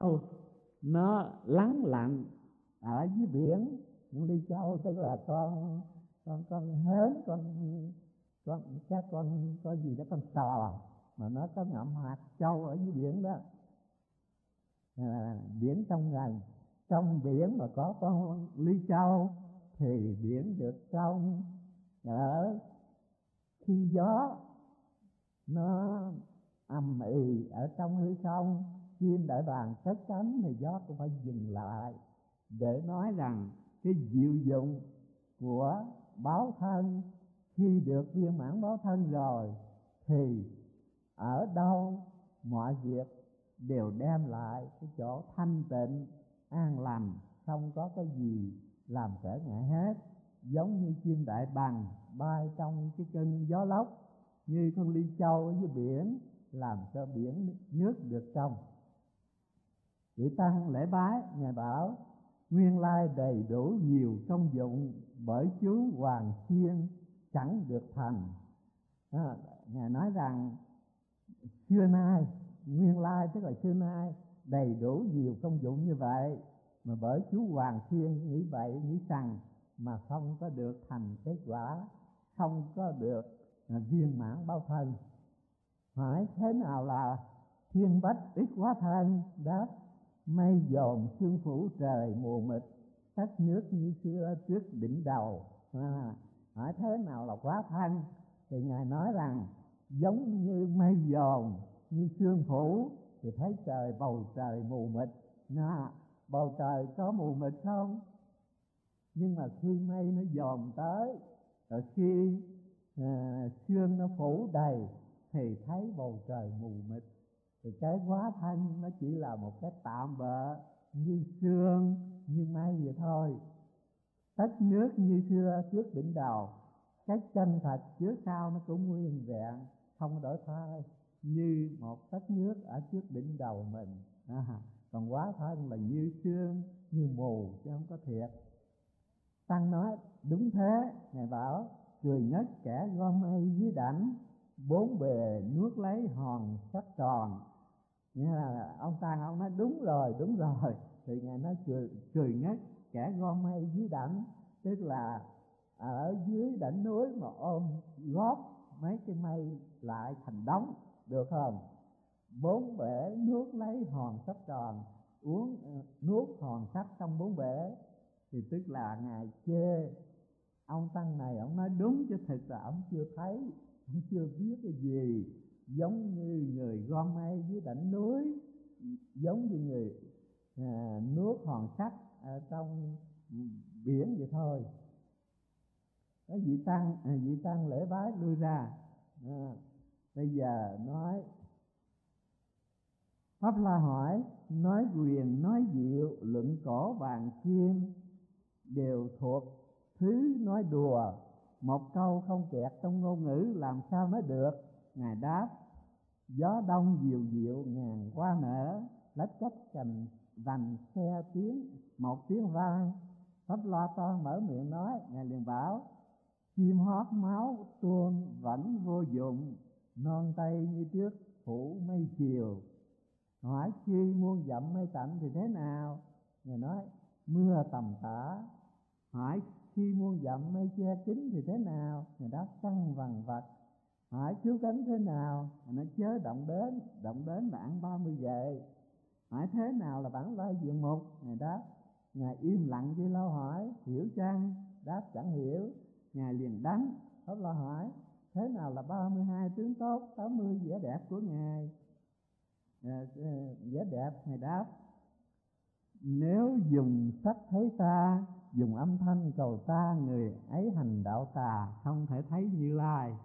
nó lắng lặng ở dưới biển. Ly Châu tức là con hến, các con gì đó, con sò mà nó có ngậm hạt châu ở dưới biển đó. Biển trong ngần, trong biển mà có con Ly Châu thì biển được trong. Ở khi gió nó ầm ĩ ở trong hư không, chim đại bàng cất cánh thì gió cũng phải dừng lại để nói rằng cái diệu dụng của báo thân. Khi được viên mãn báo thân rồi thì ở đâu mọi việc đều đem lại cái chỗ thanh tịnh an lành, không có cái gì làm trở ngại hết. Giống như chim đại bàng bay trong cái cơn gió lốc, như con Ly Châu ở dưới biển làm cho biển nước được trong. Vị tăng lễ bái ngài bảo nguyên lai đầy đủ nhiều công dụng, bởi chú Hoàng Thiên chẳng được thành. Ngài nói rằng xưa nay, nguyên lai tức là xưa nay đầy đủ nhiều công dụng như vậy, mà bởi chú Hoàng Thiên nghĩ vậy, nghĩ rằng mà không có được thành kết quả, không có được viên mãn báo thân. Hỏi thế nào là thiên bách ít hóa thân? Đáp mây dồn sương phủ trời mù mịt, các nước như xưa trước đỉnh đầu. Hỏi thế nào là hóa thân? Thì ngài nói rằng giống như mây dồn, như sương phủ thì thấy trời, bầu trời mù mịt. Bầu trời có mù mịt không? Nhưng mà khi mây nó dồn tới, rồi khi sương nó phủ đầy thì thấy bầu trời mù mịt. Thì cái hóa thân nó chỉ là một cái tạm bợ, như sương, như mây vậy thôi. Tất nước như xưa trước đỉnh đầu, cái chân thật trước sau nó cũng nguyên vẹn, không đổi thay, như một tất nước ở trước đỉnh đầu mình. Còn hóa thân là như sương, như mù chứ không có thiệt. Tăng nói đúng thế. Ngài bảo cười nhất kẻ gom mây dưới đảnh, bốn bề nuốt lấy hòn sắt tròn. Nghĩa là ông Tăng ông nói đúng rồi. Thì ngài nói cười nhất kẻ gom mây dưới đảnh, tức là ở dưới đỉnh núi mà ôm góp mấy cái mây lại thành đống, được không? Bốn bể nuốt lấy hòn sắt tròn, nuốt hòn sắt trong bốn bể, thì tức là ngài chê ông Tăng này. Ông nói đúng chứ thực là ông chưa thấy, ông chưa biết cái gì. Giống như người gom mây dưới đỉnh núi, giống như người nuốt hòn sắt ở trong biển vậy thôi. Cái vị tăng lễ bái lui ra. Bây giờ nói Pháp La hỏi, nói quyền nói diệu, luận cổ vàng kim đều thuộc thứ nói đùa, một câu không kẹt trong ngôn ngữ làm sao nói được? Ngài đáp gió đông diệu diệu ngàn hoa nở, lách cách cành vành xe tiếng một tiếng vang. Pháp La Toan mở miệng nói. Ngài liền bảo chim hót máu tuôn vẫn vô dụng, non tây như trước phủ mây chiều. Hỏi khi muôn dặm mây tạnh thì thế nào? Ngài nói mưa tầm tã. Hỏi khi muôn dặm mây che kín thì thế nào? Ngài đáp trăng vằng vặc. Hỏi cứu cánh thế nào? Ngài nói chớ động đến là ăn 30 gậy. Hỏi thế nào là bản lai diện mục? Ngài đáp ngài im lặng với lâu hỏi hiểu chăng? Đáp chẳng hiểu. Ngài liền đánh. Pháp La hỏi thế nào là 32 tướng tốt, 80 vẻ đẹp của ngài? Vẻ đẹp. Ngài đáp nếu dùng sắc thấy ta, dùng âm thanh cầu ta, người ấy hành đạo tà, không thể thấy Như Lai.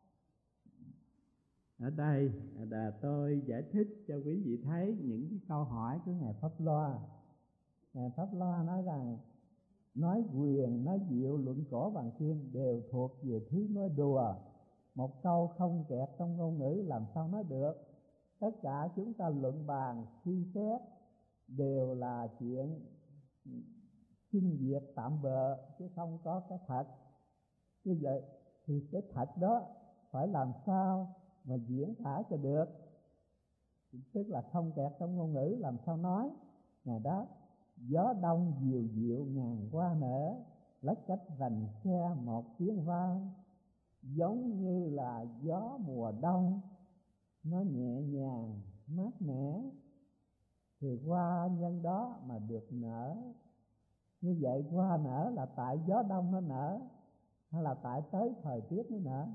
Ở đây là tôi giải thích cho quý vị thấy những cái câu hỏi của ngài Pháp Loa. Ngài Pháp Loa nói rằng nói quyền nói diệu, luận cổ bằng kim đều thuộc về thứ nói đùa, một câu không kẹt trong ngôn ngữ làm sao nói được? Tất cả chúng ta luận bàn suy xét đều là chuyện sinh diệt tạm bợ chứ không có cái thật. Như vậy thì cái thật đó phải làm sao mà diễn tả cho được? tức là không kẹt trong ngôn ngữ làm sao nói. Ngài đáp: gió đông dịu dịu ngàn hoa nở, lách cách vành xe một tiếng vang. Giống như là gió mùa đông, nó nhẹ nhàng mát mẻ, thì hoa nhân đó mà được nở. Như vậy hoa nở là tại gió đông nó nở, hay là tại tới thời tiết nó nở?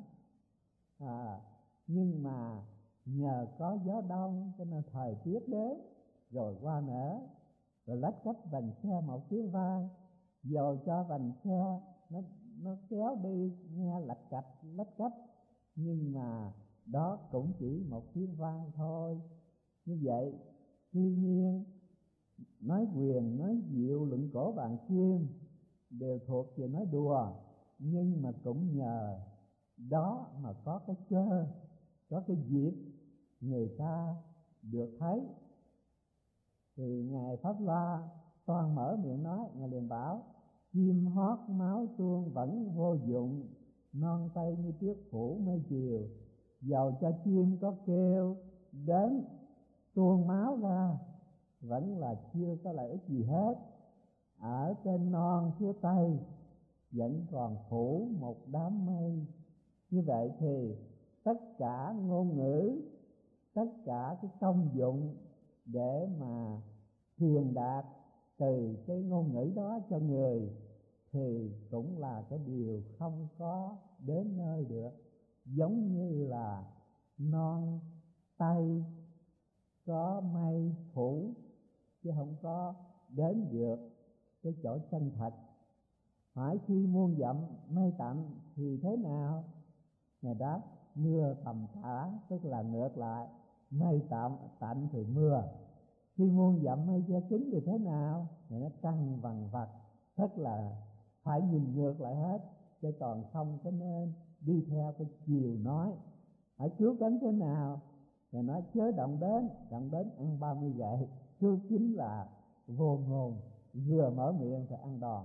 Nhưng mà nhờ có gió đông cho nên thời tiết đến rồi hoa nở. Rồi lách cách vành xe một tiếng vang, dầu cho vành xe nó kéo đi nghe lách cách, nhưng mà đó cũng chỉ một tiếng vang thôi. Như vậy tuy nhiên nói quyền nói diệu luận cổ bàn kim đều thuộc về nói đùa, nhưng mà cũng nhờ đó mà có cái cơ, có cái dịp người ta được thấy. Thì Ngài Pháp Loa toàn mở miệng nói, Ngài liền bảo: chim hót máu chuông vẫn vô dụng, non tây như tuyết phủ mây chiều. Dầu cho chim có kêu đến tuôn máu ra, vẫn là chưa có lợi ích gì hết. Ở trên non phía tây vẫn còn phủ một đám mây. Như vậy thì tất cả ngôn ngữ, tất cả cái công dụng để mà truyền đạt từ cái ngôn ngữ đó cho người thì cũng là cái điều không có đến nơi được. Giống như là non tây có mây phủ, chứ không có đến được cái chỗ chân thật. Hỏi khi muôn dặm mây tạnh thì thế nào? Ngài đáp: mưa tầm tã, tức là ngược lại, mây tạnh thì mưa. Khi muôn dặm mây che kín thì thế nào? Ngài nói trăng vằng vặc, tức là phải nhìn ngược lại hết, chứ còn không có nên đi theo cái chiều nói. Hỏi cứu cánh thế nào? Ngài nói chớ động đến ăn 30 gậy. Cứu kín là vô ngôn, vừa mở miệng thì ăn đòn.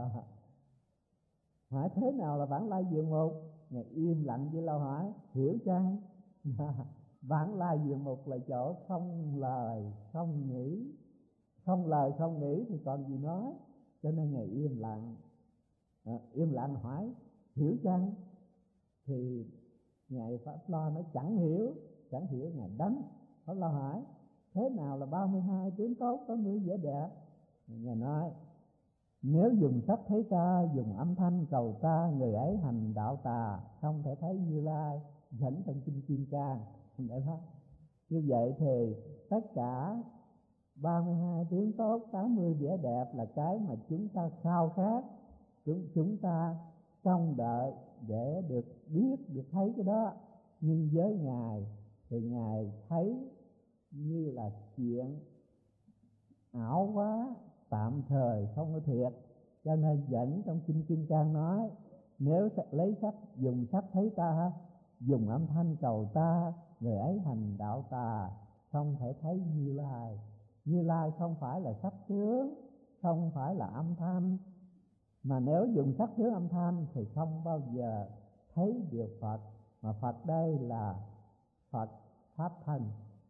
Hỏi thế nào là vãng lai diện mục? Ngài im lặng với câu hỏi: hiểu chăng? Vãng lai diện mục là chỗ không lời không nghĩ, không lời không nghĩ thì còn gì nói. Cho nên Ngài im lặng. Im lặng hỏi hiểu chăng? Thì Ngài Pháp Loa nói chẳng hiểu. Ngài đánh Pháp Loa hỏi thế nào là 32 tướng tốt, 80 vẻ đẹp? Ngài nói nếu dùng sắc thấy ta, dùng âm thanh cầu ta, người ấy hành đạo tà, không thể thấy Như Lai. Dẫn trong kinh Kim Cang để thấy. Như vậy thì tất cả 32 tướng tốt, 80 vẻ đẹp là cái mà chúng ta khao khát, chúng ta trông đợi để được biết, được thấy cái đó. Nhưng với Ngài thì Ngài thấy như là chuyện ảo quá, tạm thời không có thiệt. Cho nên dẫn trong kinh Kim Cang nói nếu lấy sắc, dùng sắc thấy ta, dùng âm thanh cầu ta, người ấy hành đạo tà, không thể thấy Như Lai. Như Lai không phải là sắc tướng, không phải là âm thanh, mà nếu dùng sắc tướng âm thanh thì không bao giờ thấy được Phật. Mà Phật đây là Phật Pháp Thân.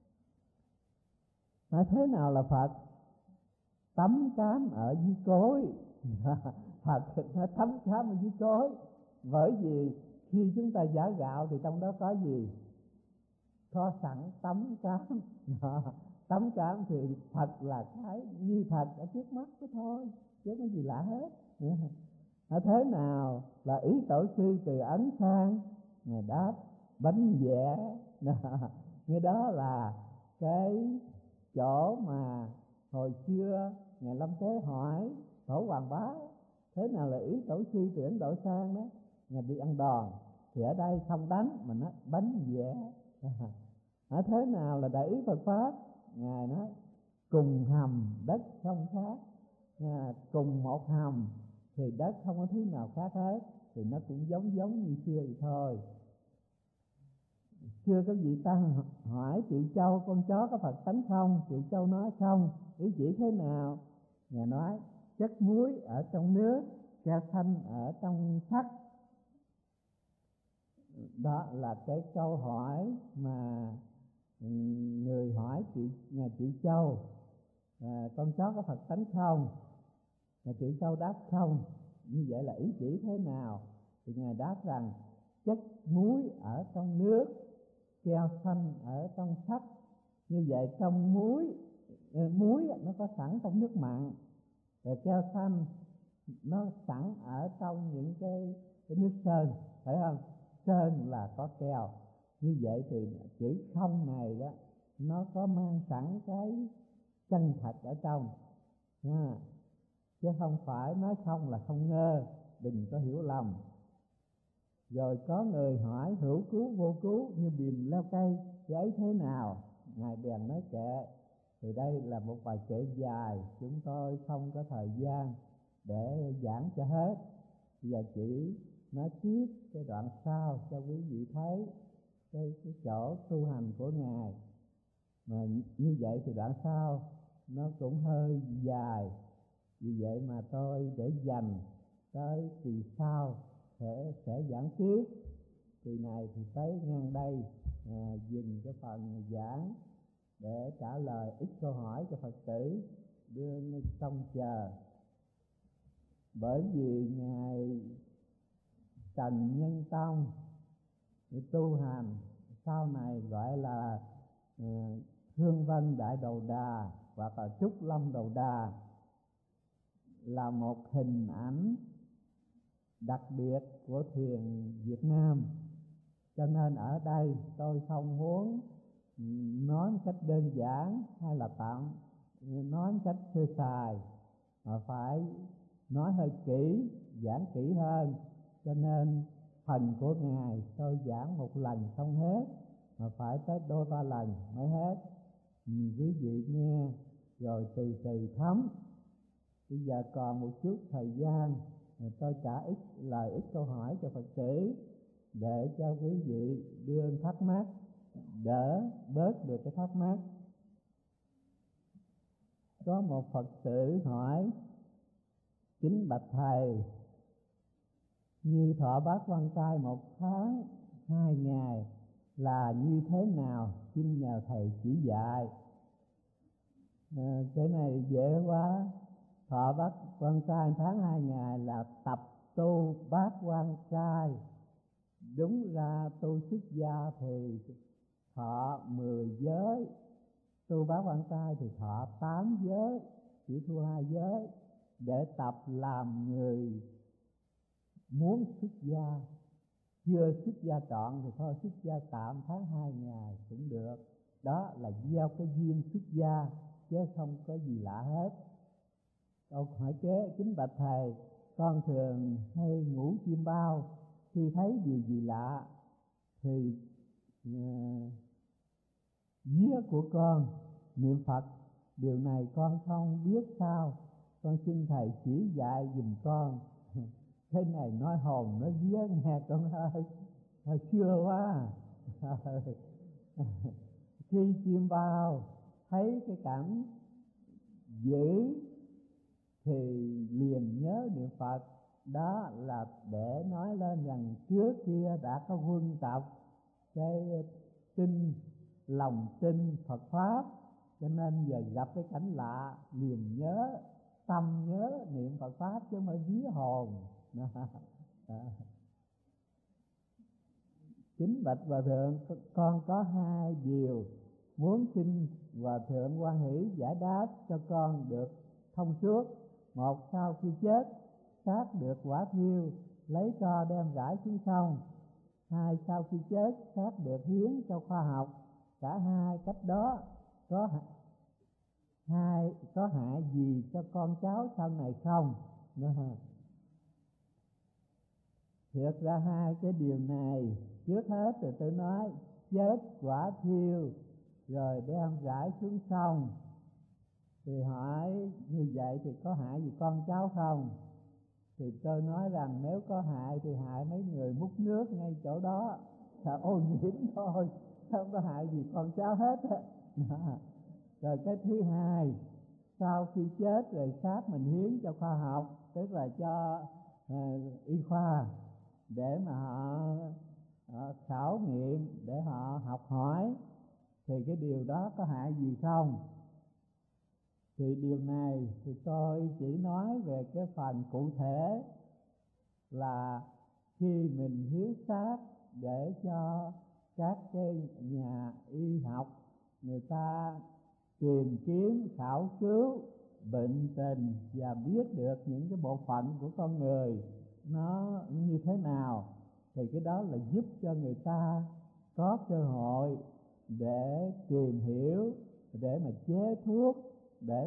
Nói thế nào là Phật? Tắm cám ở dưới cối. Phật nó tắm cám ở dưới cối. Bởi vì khi chúng ta giã gạo thì trong đó có gì? Có sẵn tắm cám. Tắm cám thì Phật là cái như thật ở trước mắt đó thôi, chứ có gì lạ hết. Thế nào là ý tổ sư từ Ấn sang? Ngài đáp bánh vẽ. Cái đó là cái chỗ mà hồi xưa Ngài Lâm Tế hỏi Tổ Hoàng Bá thế nào là ý tổ sư từ Ấn Độ sang đó. Ngài bị ăn đòn thì ở đây không đánh mà nó bánh vẽ. Thế nào là đại ý Phật Pháp? Ngài nói cùng hầm đất không khác. Cùng một hầm thì đất không có thứ nào khác hết, thì nó cũng giống như xưa vậy thôi. Xưa có vị tăng hỏi Triệu Châu con chó có Phật tánh không? Triệu Châu nói không. Ý chỉ thế nào? Ngài nói chất muối ở trong nước, tre xanh ở trong sắt. Đó là cái câu hỏi mà Người hỏi Ngài Triệu Châu, con chó có Phật tánh không? Ngài Triệu Châu đáp không. Như vậy là ý chỉ thế nào? Thì Ngài đáp rằng chất muối ở trong nước, keo xanh ở trong sắt. Như vậy trong muối nó có sẵn trong nước mặn, rồi keo xanh nó sẵn ở trong những cái nước sơn, phải không? Sơn là có keo. Như vậy thì chữ không này đó, nó có mang sẵn cái chân thật ở trong, chứ không phải nói không là không ngơ, đừng có hiểu lầm. Rồi có người hỏi hữu cứu vô cứu như bìm leo cây, thì ấy thế nào? Ngài bèn nói kệ. Thì đây là một bài kệ dài, chúng tôi không có thời gian để giảng cho hết. Bây giờ chỉ nói tiếp cái đoạn sau cho quý vị thấy cái chỗ tu hành của Ngài. Mà như vậy thì đoạn sau nó cũng hơi dài, vì vậy mà tôi để dành tới kỳ sau sẽ giảng tiếp. Kỳ này thì tới ngang đây, dừng cái phần giảng để trả lời ít câu hỏi cho Phật tử đương trông chờ. Bởi vì Ngài Trần Nhân Tông tu hành sau này gọi là Hương Vân Đại Đầu Đà hoặc là Trúc Lâm Đầu Đà, là một hình ảnh đặc biệt của thiền Việt Nam. Cho nên ở đây tôi không muốn nói một cách đơn giản hay là tạm nói một cách sơ sài, mà phải nói hơi kỹ, giảng kỹ hơn. Cho nên phần của Ngài tôi giảng một lần không hết, mà phải tới đôi ba lần mới hết. Quý vị nghe rồi từ từ thấm. Bây giờ còn một chút thời gian, tôi trả ít câu hỏi cho Phật tử để cho quý vị đưa thắc mắc, đỡ bớt được cái thắc mắc. Có một Phật tử hỏi: kính bạch thầy, như thọ bát quan trai 1 tháng 2 ngày là như thế nào, xin nhờ thầy chỉ dạy. Cái này dễ quá. Thọ bát quan trai 1 tháng 2 ngày là tập tu bát quan trai. Đúng ra tu xuất gia thì thọ 10 giới, tu bát quan trai thì thọ 8 giới, chỉ thua 2 giới, để tập làm người muốn xuất gia. Chưa xuất gia trọn thì thôi xuất gia tạm tháng 2 ngày cũng được. Đó là gieo cái duyên xuất gia, chứ không có gì lạ hết. Câu hỏi kế: kính bạch thầy, con thường hay ngủ chim bao. Khi thấy điều gì lạ thì vía của con niệm Phật. Điều này con không biết sao, con xin thầy chỉ dạy giùm con. Cái này nói hồn nói vía nghe con hơi xưa quá. Khi chim bao thấy cái cảnh dữ thì liền nhớ niệm Phật. Đó là để nói lên rằng trước kia đã có quân tập cái lòng tin Phật Pháp, cho nên giờ gặp cái cảnh lạ liền nhớ, tâm nhớ niệm Phật Pháp chứ không phải vía hồn. Kính bạch Hòa Thượng, con có 2 điều muốn xin Hòa Thượng hoan hỷ giải đáp cho con được thông suốt. 1, sau khi chết xác được quả thiêu lấy tro đem rải xuống sông. 2, sau khi chết xác được hiến cho khoa học. Cả 2 cách đó có hại gì cho con cháu sau này không? Thiệt ra 2 cái điều này, trước hết thì tôi nói chết quả thiêu rồi đem rải xuống sông, thì hỏi như vậy thì có hại gì con cháu không? Thì tôi nói rằng nếu có hại thì hại mấy người múc nước ngay chỗ đó, là ô nhiễm thôi, không có hại gì con cháu hết. Rồi cái thứ hai, sau khi chết rồi xác mình hiến cho khoa học, tức là cho y khoa, để mà họ khảo nghiệm, để họ học hỏi. thì cái điều đó có hại gì không? Thì điều này thì tôi chỉ nói về cái phần cụ thể là khi mình hiến xác để cho các cái nhà y học người ta tìm kiếm khảo cứu bệnh tình và biết được những cái bộ phận của con người nó như thế nào, thì cái đó là giúp cho người ta có cơ hội để tìm hiểu, để mà chế thuốc, để